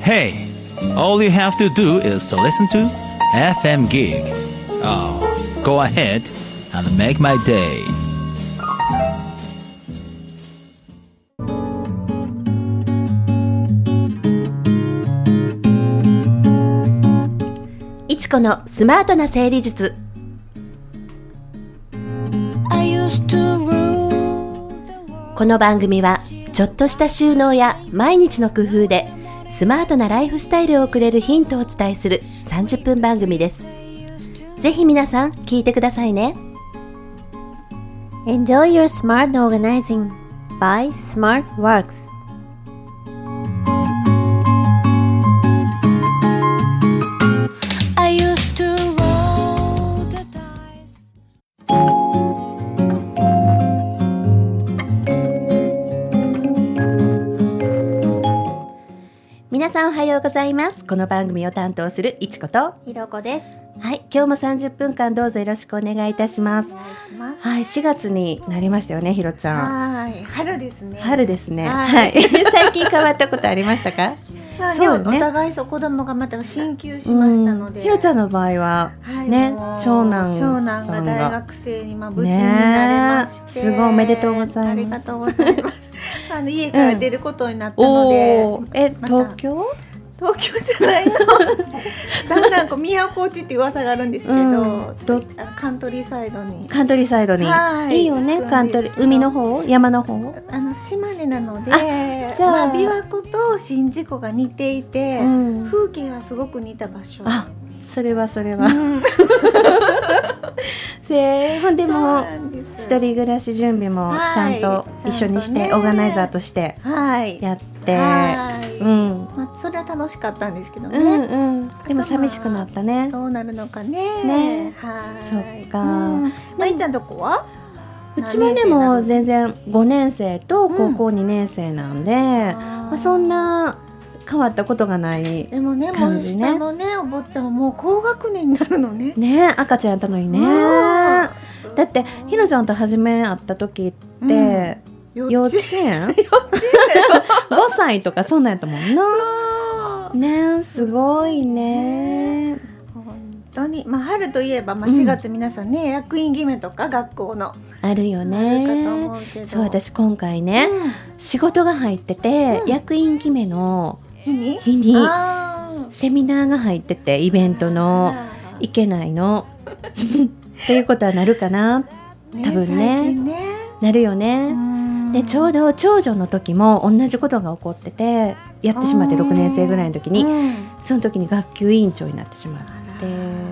Hey, all you have to do is to listen to FM Gig. Oh, go ahead and make my day. いちこのスマートな整理術。この番組はちょっとした収納や毎日の工夫でスマートなライフスタイルを送れるヒントをお伝えする30分番組です。ぜひ皆さん聞いてくださいね。 Enjoy your smart organizing by SmartWorks。 皆さんおはようございます。この番組を担当するいちことひろこです。 はい、今日も30分間どうぞよろしくお願いいたします。 お願いします。 はい、4月になりましたよね、ひろちゃん。 はい、春ですね。 春ですね。 はいはい、最近変わったことありましたか？ そうね。お互い子供がまた進級しましたので、 ひろちゃんの場合は、 はい、 ね、長男が大学生に無事になれまして、 すごいおめでとうございます。 ありがとうございます。家から出ることになったので、 東京じゃないのだんだん宮古地って噂があるんですけど、カントリーサイドにいいよね。カントリー、海の方、山の方、 島根なので、 じゃあ琵琶湖と宍道湖が似ていて、風景がすごく似た場所。 それは、ほんでも一人暮らし準備もちゃんと一緒にして、オーガナイザーとしてやって、 それは楽しかったんですけどね。 でも寂しくなったね。 どうなるのかね。 そっか。 まいちゃんどこは？ うちはでも全然5年生と高校2年生なんで、そんな変わったことがない感じね。 でもね、もう下のね、お坊ちゃんももう高学年になるのね。 ね、赤ちゃんやったのにね。だってひろちゃんと初め会った時って、幼稚園5歳とかそんなんやったもんな。ね、すごいね。 本当に、春といえば、4月皆さんね、役員決めとか学校のあるよね。 あるかと思うけど、 そう、私今回ね、仕事が入ってて、役員決めの日にセミナーが入ってて、イベントの行けないのっていうことはなるかな、多分ね、なるよね。でちょうど長女の時も同じことが起こってて、やってしまって、6年生ぐらいの時に、その時に学級委員長になってしまって、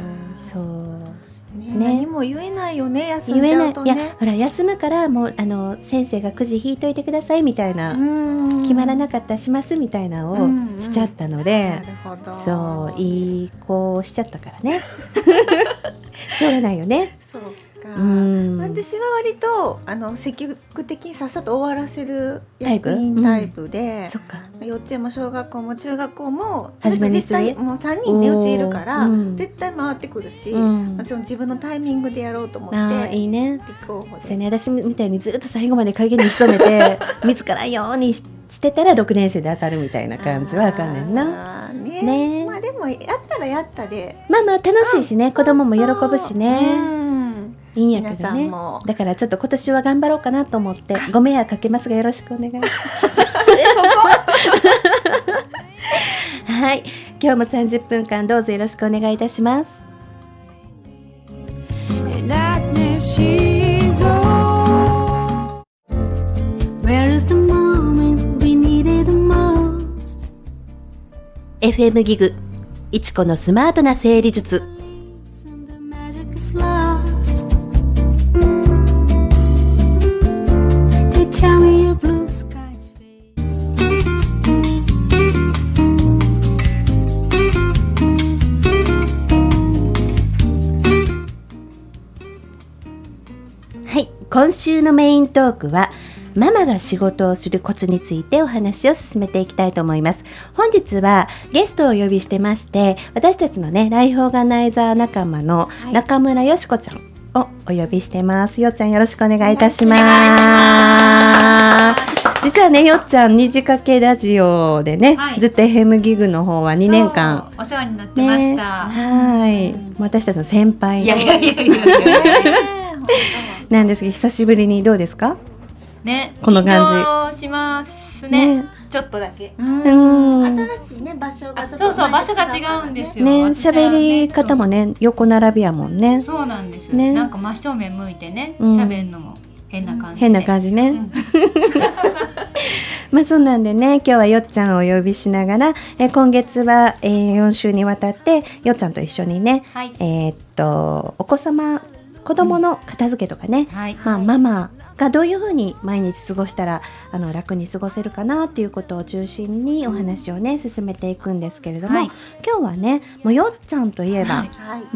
そうね、 何も言えないよね、休んじゃうとね。 いや、ほら休むからもう先生がくじ引いといてくださいみたいな、決まらなかったらしますみたいなのをしちゃったので、そう、いい子しちゃったからねしょうがないよね。 そうか。私は割と積極的にさっさと終わらせる役員タイプで、 そっか、 幼稚園も小学校も中学校も初めに絶対もう3人でうちいるから、絶対回ってくるし、もちろん自分のタイミングでやろうと思っていいね、 立候補です。 そうね、私みたいにずっと最後まで影に潜めて見つからんようにしてたら6年生で当たるみたいな感じはあかんねんな。ね、 でもやったらやったで、 楽しいしね、子供も喜ぶしね、いいんやけどね。だからちょっと今年は頑張ろうかなと思って、ご迷惑かけますがよろしくお願いしますはい、今日も30分間どうぞよろしくお願いいたします。FM ギグいちこのスマートな整理術。はい、今週のメイントークはママが仕事をするコツについてお話を進めていきたいと思います。本日はゲストをお呼びしてまして、私たちのね、ライフオーガナイザー仲間の中村よしこちゃんをお呼びしてます。よっちゃんよろしくお願いいたします。 実はねよっちゃん虹かけラジオでね、 はい、 ずっと FM ギグの方は2年間お世話になってました、 はい、私たちの先輩いやなんですけど久しぶりにどうですかね、 この感じ緊張しますね、ちょっとだけ新しいね場所がちょっとそう場所が違うんですよね、喋り方もね横並びやもんね。 そうなんです、 ね、 なんか真正面向いてね喋るのも変な感じで、 変な感じね、まあそうなんでね今日はよっちゃんをお呼びしながら、今月は、4週にわたってよっちゃんと一緒にね、 はい、 お子様子供の片付けとかね、 はい、 まあ、ママがどういうふうに毎日過ごしたら楽に過ごせるかなっていうことを中心にお話をね進めていくんですけれども、はい、今日はねもうよっちゃんといえば、はい、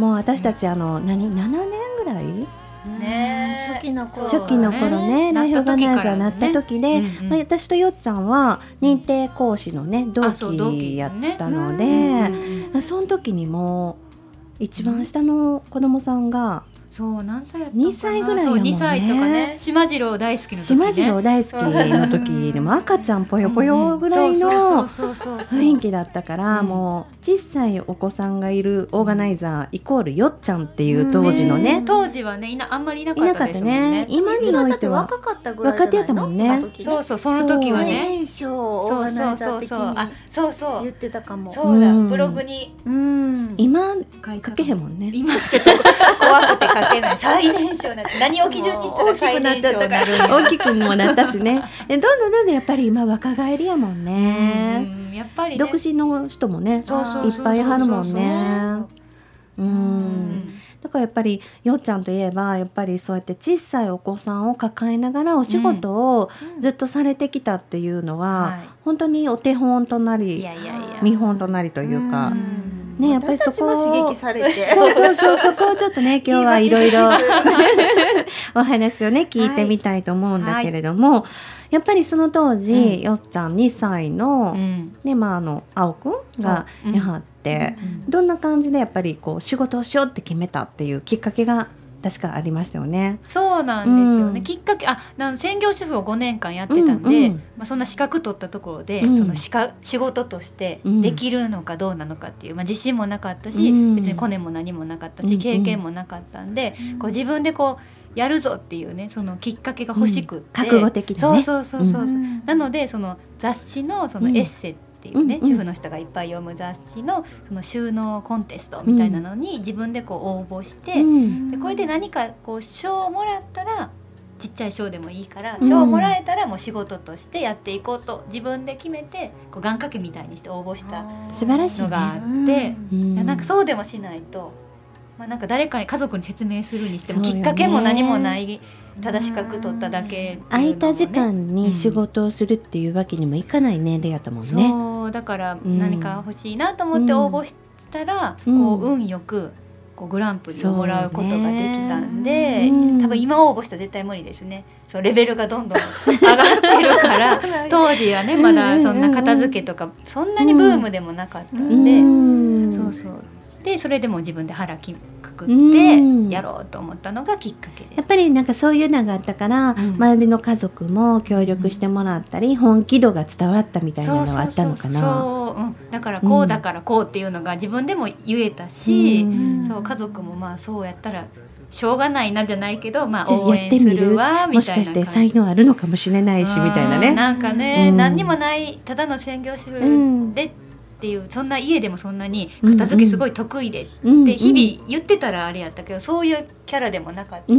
もう私たち7年ぐらいね、 初期の頃ねライフオーガナイザーになった時で、まあ、私とよっちゃんは認定講師のね同期やったので、その時にも一番下の子供さんがそう何歳やったのかな、 2歳ぐらいやもんね。 2歳とかね、島次郎大好きの時ね、 島次郎大好きの時でも赤ちゃんぽよぽよぐらいの雰囲気だったから、もう小さいお子さんがいるオーガナイザーイコールよっちゃんっていう当時のね、 当時はねあんまりいなかったですもんね。 今においては若かったぐらいじゃないの、 若手やったもんね。 そうその時はね最年少オーガナイザー的に言ってたかも。 そうだ、ブログに今書けへんもんね。 今ちょっと怖くて書けない最年少なんて何を基準にしたら最年少になるんだ。 大きくもなったしねどんどんやっぱり今若返りやもんね。 やっぱりね独身の人もねいっぱいいはるもんね。だからやっぱりよっちゃんといえばやっぱりそうやって小さいお子さんを抱えながらお仕事をずっとされてきたっていうのは、本当にお手本となり見本となりというかね、やっぱりそこを刺激されてそこをちょっとね今日はいろいろお話をね聞いてみたいと思うんだけれども、やっぱりその当時、よっちゃん2歳の、ね青くんがいはって、どんな感じでやっぱりこう仕事をしようって決めたっていうきっかけが確かありましたよね。 そうなんですよね、きっかけ専業主婦を5年間やってたんで、そんな資格取ったところで、その仕事としてできるのかどうなのかっていう、自信もなかったし、別にコネも何もなかったし、経験もなかったんで、こう自分でこうやるぞっていうねそのきっかけが欲しくって、 覚悟的なね。 そう、なのでその雑誌のそのエッセっていうね、主婦の人がいっぱい読む雑誌のその収納コンテストみたいなのに自分でこう応募して、でこれで何かこう賞をもらったらちっちゃい賞でもいいから賞をもらえたらもう仕事としてやっていこうと自分で決めてこう願掛けみたいにして応募したのがあって、なんかそうでもしないと、なんか誰かに家族に説明するにしてもきっかけも何もないただ資格取っただけっていうのも、ね、 空いた時間に仕事をするっていうわけにもいかない年齢やったもんね。 そうだから何か欲しいなと思って応募したら、こう運よくこうグランプリをもらうことができたんで、多分今応募したら絶対無理ですね。そうレベルがどんどん上がってるから当時はねまだそんな片付けとかそんなにブームでもなかったんで、そうでそれでも自分で腹くくってやろうと思ったのがきっかけで、 やっぱりなんかそういうのがあったから、周りの家族も協力してもらったり、本気度が伝わったみたいなのはあったのかな。 だからこうだからこうっていうのが自分でも言えたし、そう家族もそうやったらしょうがないなじゃないけど、応援するわみたいな感じ。もしかして才能あるのかもしれないしみたいなね。 なんかね、何にもないただの専業主婦でっていう、そんな家でもそんなに片付けすごい得意でって日々言ってたらあれやったけど、そういうキャラでもなかったから、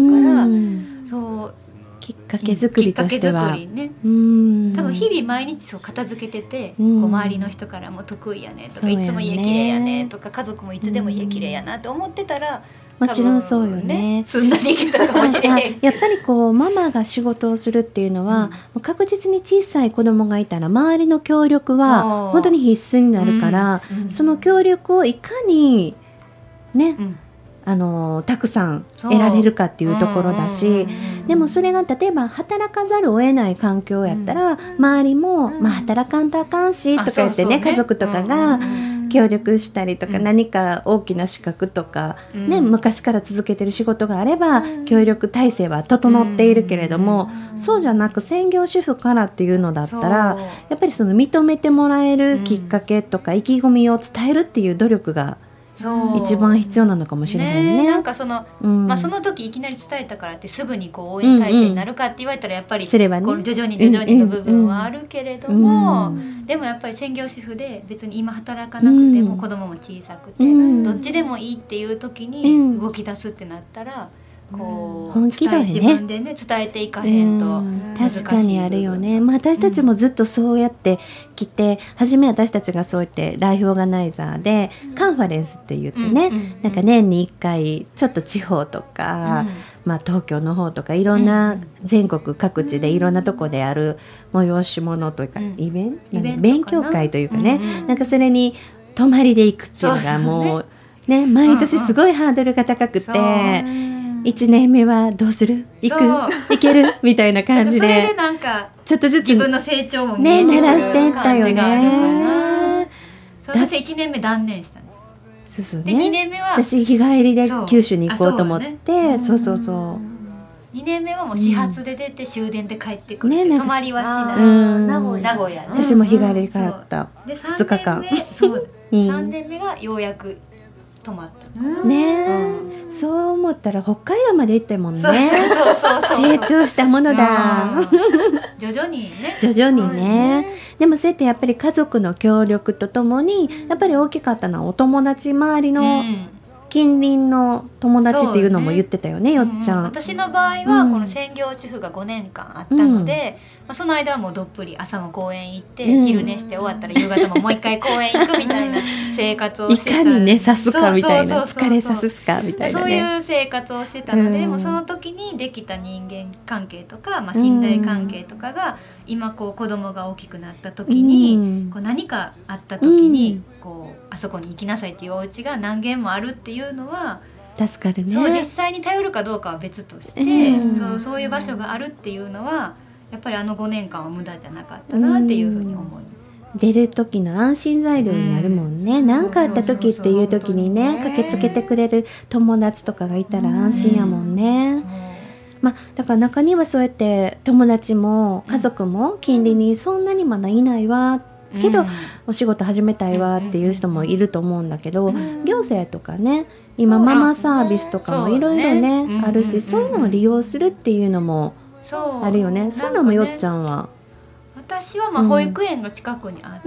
そうきっかけ作りとしては、 ね、多分日々毎日そう片付けてて、こう周りの人からも得意やねとか、いつも家きれいやねとか、家族もいつでも家きれいやなって思ってたら、 もちろんそうよね。 すんなりいけたかもしれへん。 やっぱりこうママが仕事をするっていうのは、確実に小さい子供がいたら周りの協力は本当に必須になるから、その協力をいかにね、たくさん得られるかっていうところだし、でもそれが例えば働かざるを得ない環境やったら、周りも、働かんとあかんしとか言ってね、家族とかが協力したりとか、何か大きな資格とか、昔から続けてる仕事があれば、協力体制は整っているけれども、そうじゃなく専業主婦からっていうのだったら、やっぱりその認めてもらえるきっかけとか意気込みを伝えるっていう努力が一番必要なのかもしれないね。 なんかその、その時いきなり伝えたからってすぐにこう応援体制になるかって言われたらやっぱりこう徐々にの部分はあるけれども、でもやっぱり専業主婦で別に今働かなくても子供も小さくて、どっちでもいいっていう時に動き出すってなったら、こう本気だよね、 自分でね伝えていかへんと難しい。 確かにあるよね。私たちもずっとそうやってきて、初め私たちがそうやってライフオーガナイザーでカンファレンスって言ってね、なんか年に1回ちょっと地方とか、東京の方とかいろんな全国各地でいろんなとこである催し物というか、勉強会というかね、なんかそれに泊まりで行くっていうのがもうね、毎年すごいハードルが高くて、1年目はどうする？行ける？みたいな感じで、 それでなんかちょっとずつ自分の成長も見えてくる鳴らしていったよね。 感じがあるかな。私1年目断念したんです。 そうで2年目は私日帰りで九州に行こうと思って、そう 2年目はもう始発で出て終電で帰ってくるって、泊まりはしない。名古屋ね。 私も日帰りで帰った2日間。 3年目がようやく泊まったね、そう思ったら北海道まで行ったもんね。 そう成長したものだ。 徐々にね。でもそうやってやっぱり家族の協力とともに、やっぱり大きかったのはお友達周りの近隣の友達っていうのも言ってたよね、よっちゃん。 私の場合はこの専業主婦が5年間あったので、その間はもうどっぷり朝も公園行って、昼寝して終わったら夕方ももう一回公園行くみたいな生活をしてた。 いかにねさすかみたいな、疲れさすかみたいなね、 そういう生活をしてたので、もうその時にできた人間関係とか、信頼関係とかが今こう子供が大きくなった時に、こう何かあった時にこうあそこに行きなさいっていうお家が何軒もあるっていうのは助かるね。 そう実際に頼るかどうかは別として、そういう場所があるっていうのはやっぱりあの5年間は無駄じゃなかったなっていうふうに思う。 出る時の安心材料になるもんね。何かあった時っていう時にね、駆けつけてくれる友達とかがいたら安心やもんね。だから中にはそうやって友達も家族も近隣にそんなにまだいないわけど、お仕事始めたいわっていう人もいると思うんだけど、行政とかね、今ママサービスとかもいろいろねあるし、そういうのを利用するっていうのもあるよね。そういうのもよっちゃんは。 私は保育園が近くにあって、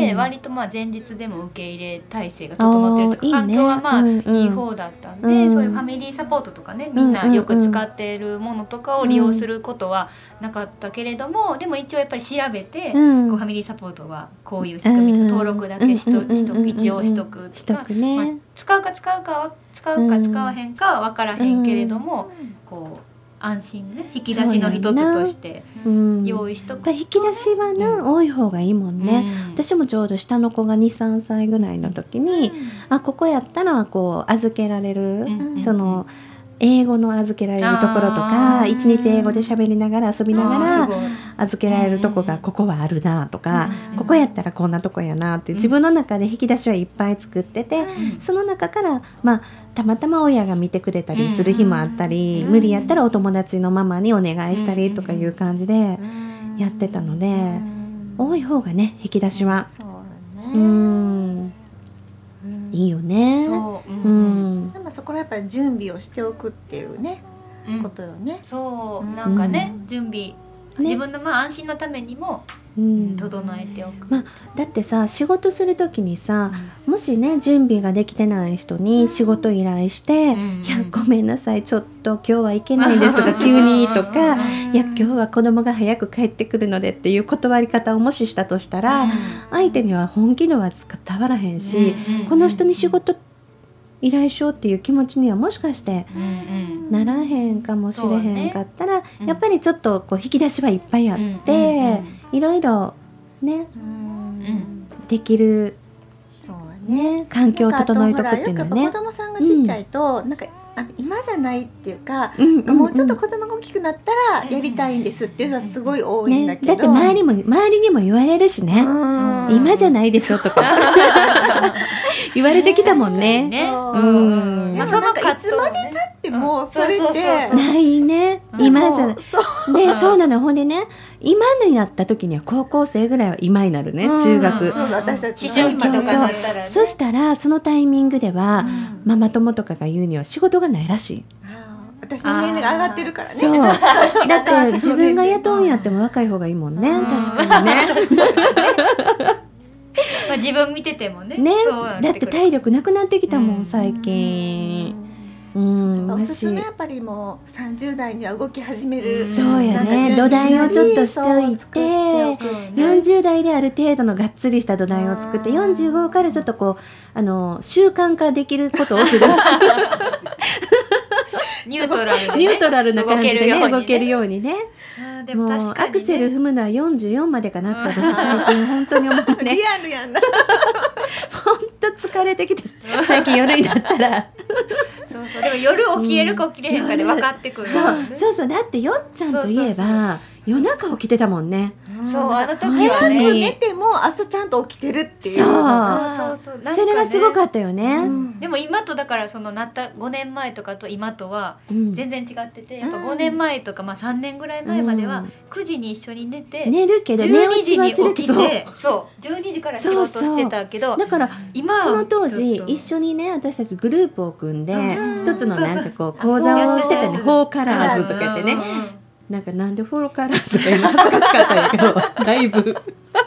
割と前日でも受け入れ体制が整ってるとか、環境はいい方だったんで、そういうファミリーサポートとかね、みんなよく使っているものとかを利用することはなかったけれども、でも一応やっぱり調べて、こうファミリーサポートはこういう仕組み、登録だけ一応しとくとか、使うか使わへんかは分からへんけれども、こう安心ね、引き出しの一つとして用意しとく。 引き出しはな、多い方がいいもんね。私もちょうど下の子が 2,3 歳ぐらいの時に、ここやったらこう預けられる、その英語の預けられるところとか、一日英語で喋りながら遊びながら預けられるとこがここはあるなとか、ここやったらこんなとこやなって自分の中で引き出しはいっぱい作ってて、その中からたまたま親が見てくれたりする日もあったり、無理やったらお友達のママにお願いしたりとかいう感じでやってたので、多い方がね、引き出しは。いいよね。 そこはやっぱり準備をしておくっていうね、ことよね。 そうなんかね、準備、自分の安心のためにも整えておく。 だってさ、仕事するときにさ、もしね準備ができてない人に仕事依頼して、いやごめんなさいちょっと今日は行けないんですとか急にとか、いや今日は子供が早く帰ってくるのでっていう断り方をもししたとしたら、相手には本気度は伝わらへんし、この人に仕事依頼しようっていう気持ちにはもしかしてならへんかもしれへんかったら、やっぱりちょっとこう引き出しはいっぱいあって、いろいろね、できるね、環境を整えとくっていうのはね。 子供さんがちっちゃいと、なんか今じゃないっていうか、もうちょっと子供が大きくなったらやりたいんですっていう人はすごい多いんだけど、 だって周りにも言われるしね。 今じゃないでしょとか言われてきたもんね。 でもなんかいつまで経ってもそれってないね。今じゃない。でそうなの。ほんでね、今になった時には高校生ぐらいは今になるね、中学。 私たち思春期とかだったらね。 そしたらそのタイミングでは、ママ友とかが言うには仕事がないらしい。 私の年齢が上がってるからね。 そうだって自分が雇うんやっても若い方がいいもんね。確かにね。 まあ自分見ててもね。 だって体力なくなってきたもん最近。 おすすめやっぱりもう30代には動き始める。 そうやね。土台をちょっとしておいて、40代である程度のがっつりした土台を作って、45からちょっとこう習慣化できることをする。 ニュートラルな感じでね動けるようにね。 でも確かにね、 もうアクセル踏むのは44までかなって私最近本当に思うね。 リアルやんな。 本当疲れてきて最近夜になったらそうでも夜起きれるか起きれへんかで分かってくる、 そうだってよっちゃんといえば夜中起きてたもんね。 そうあの時はね、 寝ても朝ちゃんと起きてるっていう。 そうそれがすごかったよね。 でも今とだからそのなった5年前とかと今とは全然違ってて、やっぱ5年前とかまあ3年ぐらい前までは9時に一緒に寝て、 寝るけど 12時に起きて、そう12時から仕事してたけど、 だから今その当時一緒にね私たちグループを組んで一つのなんかこう講座をしてたね。フォーカラーズとか言ってね、なんでフォーカラーズとか今恥ずかしかったんやけどだいぶ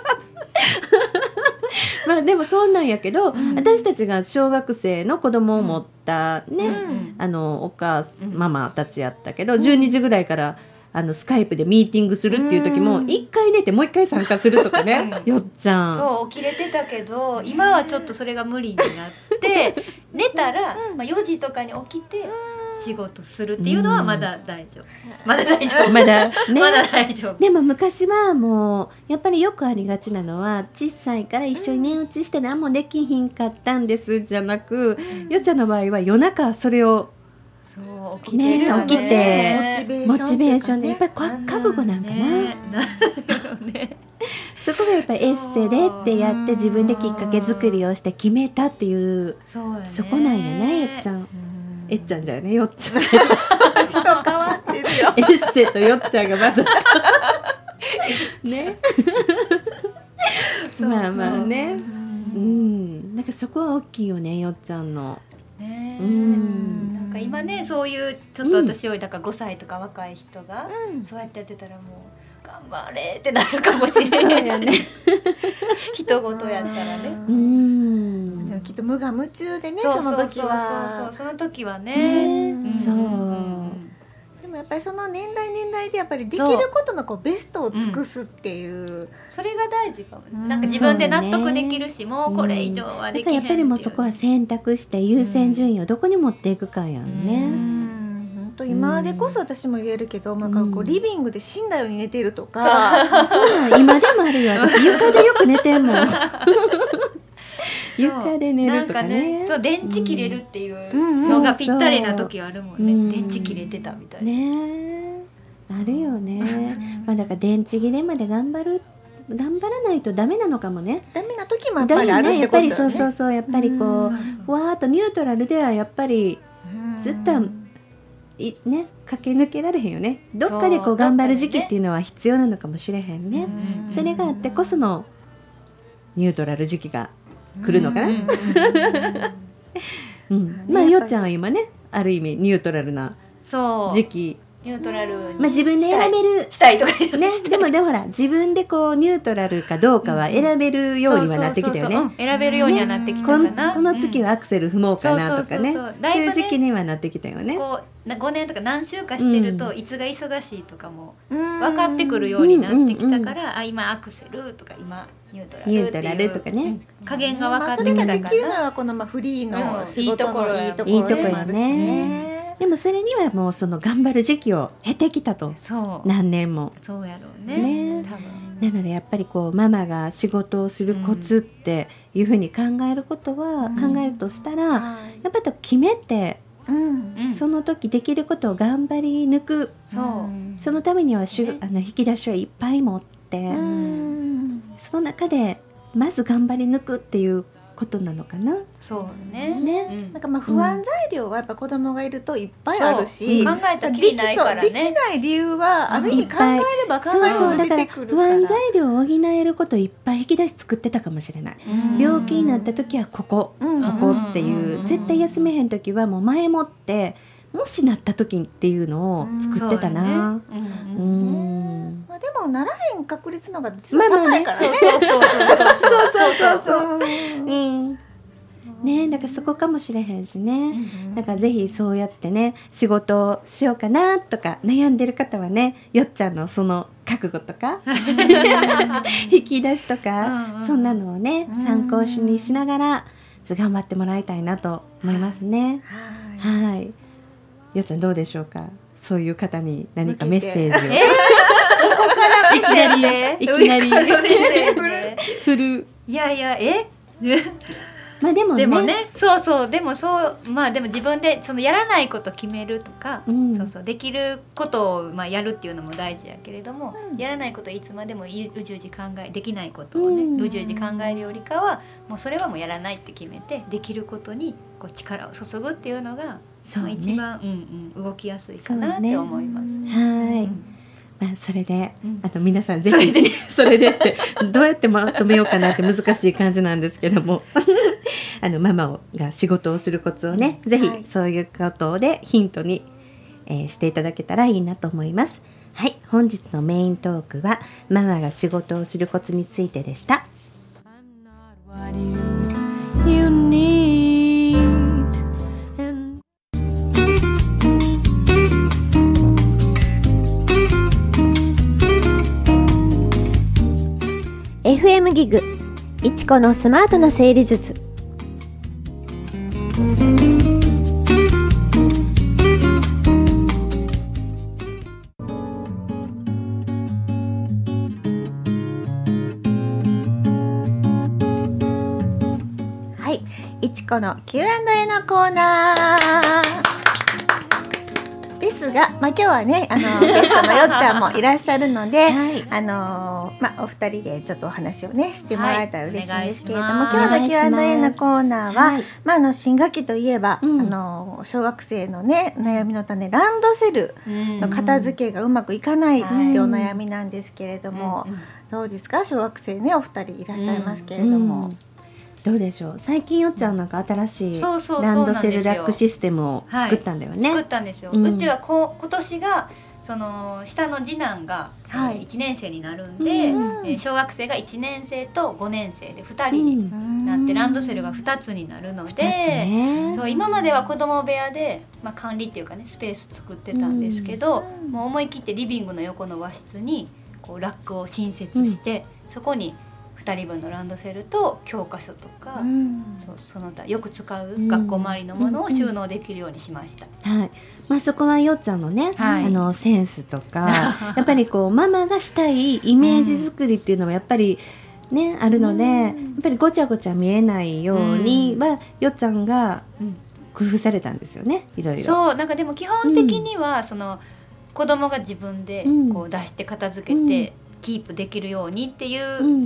まあでもそんなんやけど、私たちが小学生の子供を持ったね、お母ママたちやったけど、12時ぐらいからスカイプでミーティングするっていう時も1回寝てもう1回参加するとかね、よっちゃんそう起きれてたけど今はちょっとそれが無理になって寝たら、まあ、4時とかに起きて仕事するっていうのはまだ大丈夫、まだ大丈夫、 まだねまだ大丈夫。 でも昔はもうやっぱりよくありがちなのは小さいから一緒に寝打ちして何もできひんかったんですじゃなく、よっちゃんの場合は夜中それをそう起きてるよね、 起きてモチベーションでやっぱり覚悟なんかな、そこがやっぱりエッセでってやって自分できっかけ作りをして決めたっていう、そこなんやね、よっちゃん。えっちゃんじゃよね、よっちゃん。 人変わってるよ。 エッセとよっちゃんがまずね。まあまあね、なんかそこは大きいよね、よっちゃんの。 なんか今ねそういうちょっと私よりだから5歳とか若い人がそうやってやってたらもう頑張れってなるかもしれないよね。人事やったらね。 でもきっと無我夢中でね、その時は。 その時はね。 そう。 でもやっぱりその年代でやっぱりできることのこうベストを尽くすっていう、 それが大事かも。なんか自分で納得できるし、もうこれ以上はできへん。 やっぱりもうそこは選択して優先順位をどこに持っていくかやんね。 今でこそ私も言えるけど、なんかこうリビングで死んだように寝てるとか、 そうなん今でもあるよ。私床でよく寝てんもん。床で寝るとかね。 そう電池切れるっていうのがぴったりな時あるもんね。電池切れてたみたいな。 ね、あるよね。まあだから電池切れまで頑張らないとダメなのかもね。 ダメな時もやっぱりあるってことよね。 やっぱりそうやっぱりこうふわーっとニュートラルではやっぱりずっとね駆け抜けられへんよね。どっかでこう頑張る時期っていうのは必要なのかもしれへんね。それがあってこそのニュートラル時期が来るのかな。まあよっちゃんは今ねある意味ニュートラルな時期。 ニュートラルにまあ自分で選べるしたいとかね。でもほら自分でこうニュートラルかどうかは選べるようにはなってきたよね。 選べるようにはなってきたかな。 この月はアクセル踏もうかなとかね。そういう時期にはなってきたよね。 こう5年とか何週かしてるといつが忙しいとかも分かってくるようになってきたから、今アクセルとか今ニュートラルとかね、 加減が分かってきたから。 それができるのはこのフリーの仕事のいいところやね。でもそれにはもうその頑張る時期を経てきたと。何年も。 そうやろうね。多分。 なのでやっぱりこうママが仕事をするコツっていうふうに考えることは、考えるとしたら、やっぱり決めて、その時できることを頑張り抜く。そのためには引き出しをいっぱい持って、その中でまず頑張り抜くっていうことなのかな。 そうね。 なんかまあ不安材料はやっぱ子供がいるといっぱいあるし、 考えたらきりないからね。 できない理由はある意味考えれば考えるほど出てくるから。 不安材料を補えることをいっぱい引き出し作ってたかもしれない。病気になった時はここっていう、絶対休めへん時はもう前もってもしなった時っていうのを作ってたな。 まあでもならへん確率のが高いからね。 そうね、だからそこかもしれへんしね。だからぜひそうやってね、仕事をしようかなとか悩んでる方はね、よっちゃんのその覚悟とか引き出しとか、そんなのをね参考にしながら頑張ってもらいたいなと思いますね。はい。よっちゃんどうでしょうか。そういう方に何かメッセージを。 どこからいきなり振る。 いやまあでもね、 でも自分でそのやらないこと決めるとか、できることをまあやるっていうのも大事やけれども、やらないこといつまでもうじうじできないことをね、うじうじ考えるよりかはもうそれはもうやらないって決めて、できることにこう力を注ぐっていうのが一番動きやすいかなって思います。 はい。まあ、それで、皆さんぜひそれでってどうやってまとめようかなって難しい感じなんですけどもママが仕事をするコツをね、ぜひそういうことでヒントに、していただけたらいいなと思います。はい、本日のメイントークはママが仕事をするコツについてでした。 FM ギグいちこのスマートな整理術。 はい、いちこの Q&A のコーナーですが、今日はねゲストのよっちゃんもいらっしゃるので、お二人でちょっとお話をねしてもらえたら嬉しいんですけれども、今日の Q&A のコーナーは、新学期といえば、小学生のね悩みの種ランドセルの片付けがうまくいかないってお悩みなんですけれども、どうですか、小学生ねお二人いらっしゃいますけれども。 どうでしょう。最近よっちゃんなんか新しいランドセルラックシステムを作ったんだよね。 作ったんですよ。うちは今年がその下の次男が1年生になるんで、小学生が1年生と5年生で2人になってランドセルが2つになるので、そう今までは子供部屋で、管理っていうかねスペース作ってたんですけど、もう思い切ってリビングの横の和室にこうラックを新設して、そこに2人分のランドセルと教科書とか、その他よく使う学校周りのものを収納できるようにしました。 そこはよっちゃんのね、センスとかやっぱりこうママがしたいイメージ作りっていうのはやっぱりね、あるので、やっぱりごちゃごちゃ見えないようには、よっちゃんが工夫されたんですよね、いろいろ。 そう、なんかでも基本的には、その子供が自分でこう出して片付けて、キープできるようにっていう、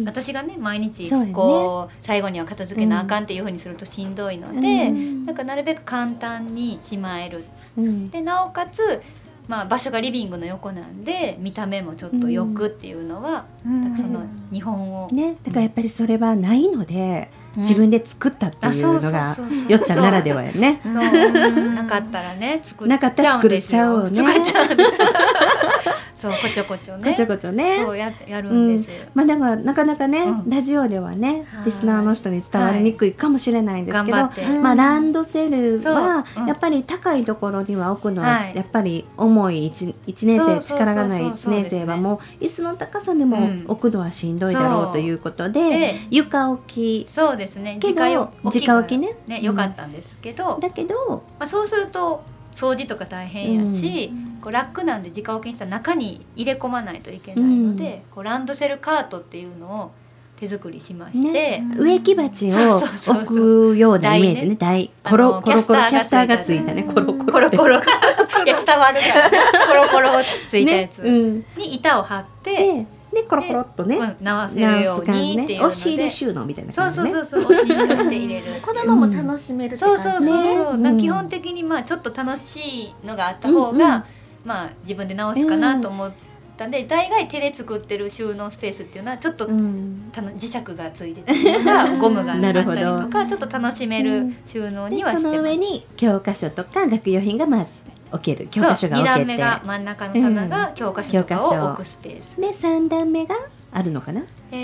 私がね毎日こう最後には片付けなあかんっていう風にするとしんどいので、なんかなるべく簡単にしまえる、でなおかつ、場所がリビングの横なんで見た目もちょっとよくっていうのは、その日本をね、だからやっぱりそれはないので、自分で作ったっていうのがよっちゃんならではよね。 なかったらね作っちゃうんですよ。そうこちょこちょね。 こちょこちょね。 そうやるんです。 だからなかなかね、ラジオではね、リスナーの人に伝わりにくいかもしれないんですけど、ランドセルはやっぱり高いところには置くのはやっぱり重い1年生、力がない1年生はもう椅子の高さでも置くのはしんどいだろうということで、床置き。 そうですね。 直置きね。 良かったんですけど。 だけど、 そうすると掃除とか大変やし、こうラックなんで直置きにしたら中に入れ込まないといけないので、こうランドセルカートっていうのを手作りしまして、 植木鉢を置くようなイメージね。台コロコロキャスターがついたね。コロコロいや伝わるからコロコロついたやつに板を張って、 ねコロコロっとね直せるようにっていうので、 押し入れ収納みたいな感じね。 そう押し入れとして入れる子供も楽しめるって感じ。 そう、基本的にちょっと楽しいのがあった方が、自分で直すかなと思ったんで、大概手で作ってる収納スペースっていうのはちょっと、磁石がついてたりとかゴムがあったりとかちょっと楽しめる収納にはしてます。 その上に教科書とか学用品が置ける、教科書が置けて、 2段目が真ん中の棚が教科書とかを置くスペースで、3段目があるのかな。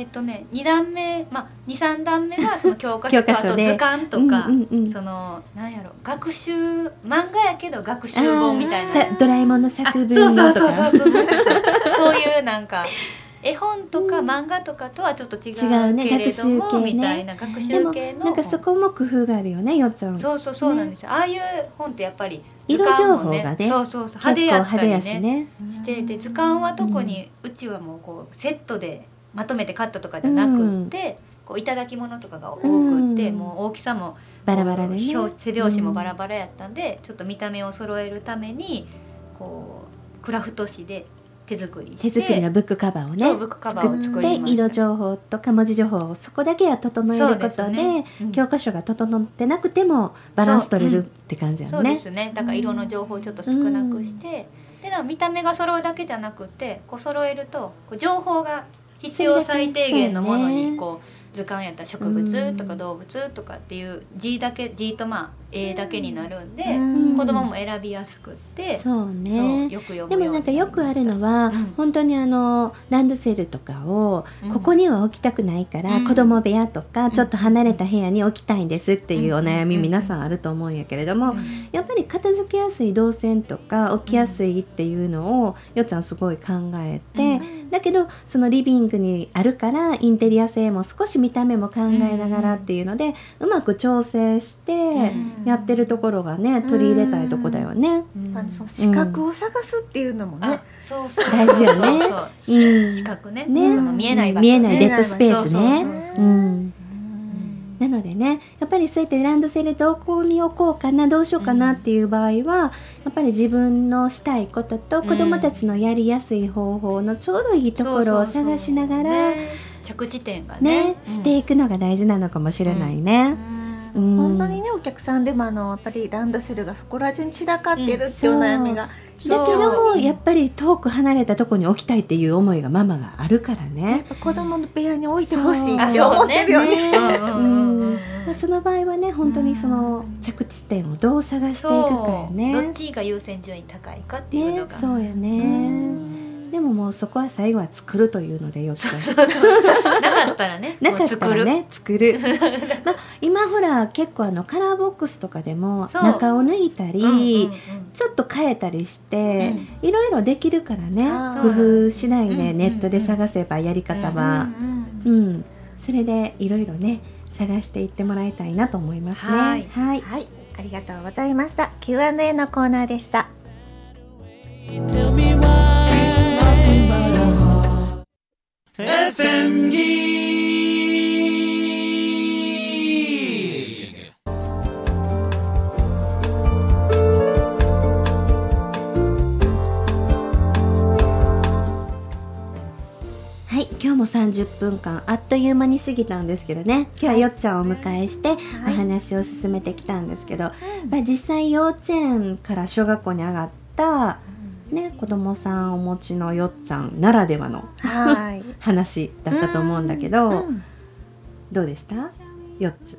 2段目、2、3段目がその教科書とあと図鑑とかそのなんやろ学習漫画やけど学習本みたいなドラえもんの作文のとかそういうなんか絵本とか漫画とかとはちょっと違うけれども、みたいな学習系のなんかそこも工夫があるよね、よっちゃん。 そうなんですよ。ああいう本ってやっぱり色情報がね、 派手やったりねしてて、図鑑は特にうちはもうこうセットでまとめて買ったとかじゃなくって、こういただき物とかが多くって、もう大きさもバラバラでね、 背表紙もバラバラやったんで、ちょっと見た目を揃えるためにこうクラフト紙で手作りのブックカバーをね作って色情報とか文字情報をそこだけは整えることで、教科書が整ってなくてもバランス取れるって感じやね。 そうですね。だから色の情報をちょっと少なくして、で見た目が揃うだけじゃなくて、こう揃えるとこう情報が必要最低限のものにこう図鑑やったら植物とか動物とかっていう字と絵だけになるんで、子供も選びやすくって、 そうね、 よく読むでもなんかよくあるのは、本当にランドセルとかをここには置きたくないから、子供部屋とかちょっと離れた部屋に置きたいんですっていうお悩み、皆さんあると思うんやけれども、やっぱり片付けやすい動線とか置きやすいっていうのをよっちゃんすごい考えて、だけどそのリビングにあるからインテリア性も少し見た目も考えながらっていうので、うまく調整してやってるところがね、取り入れたいとこだよね。 その視覚を探すっていうのもね、 大事よね。 視覚ね、その見えない場所、 見えないデッドスペースね。なのでね、やっぱりそうやってランドセルどこに置こうかな、どうしようかなっていう場合は、やっぱり自分のしたいことと子どもたちのやりやすい方法のちょうどいいところを探しながら着地点がねしていくのが大事なのかもしれないね。 本当にね、お客さんでもやっぱりランドセルがそこら中に散らかってるっていうお悩みが、 だけどもやっぱり遠く離れたところに置きたいっていう思いがママがあるからね、 やっぱ子供の部屋に置いてほしいって思ってるよね。 その場合はね、本当にその着地点をどう探していくかやね。 どっちが優先順位高いかっていうのが、 そうやね。でももうそこは最後は作るというのでよっちゃん。 なかったらね、 作る。今ほら結構カラーボックスとかでも中を抜いたり、ちょっと変えたりしていろいろできるからね、工夫しないでネットで探せばやり方は、それでいろいろね探していってもらいたいなと思いますね。はい、 ありがとうございました。 Q&A のコーナーでした。 FM ギグ。 はい、今日も30分間あっという間に過ぎたんですけどね、今日はよっちゃんをお迎えしてお話を進めてきたんですけど、実際幼稚園から小学校に上がったね、子供さんお持ちのよっちゃんならではの話だったと思うんだけど、どうでした？よっち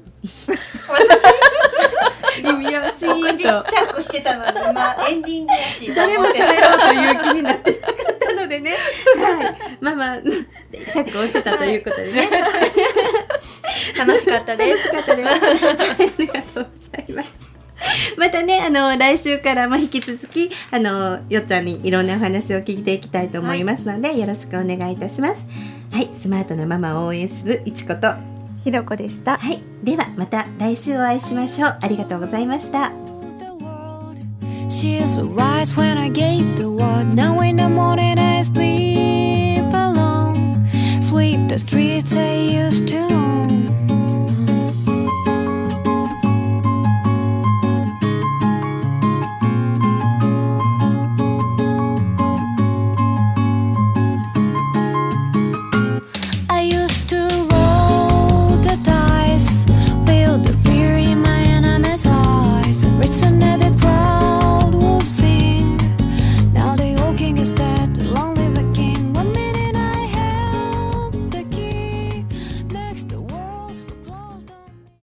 ゃん。意味はシーンとちっちゃくしてたのに今エンディングやし誰も喋ろうという気になってなかったのでね、ママチャックをしてたということでね、 楽しかったです。 ありがとうございます。またね、来週からも引き続きよっちゃんにいろんなお話を聞いていきたいと思いますので、よろしくお願いいたします。はい、スマートなママを応援するいちことひろこでした。 はい、ではまた来週お会いしましょう。ありがとうございました。She's a rise when I gave the word. Now in the morning I sleep alone. Sweep the streets I used to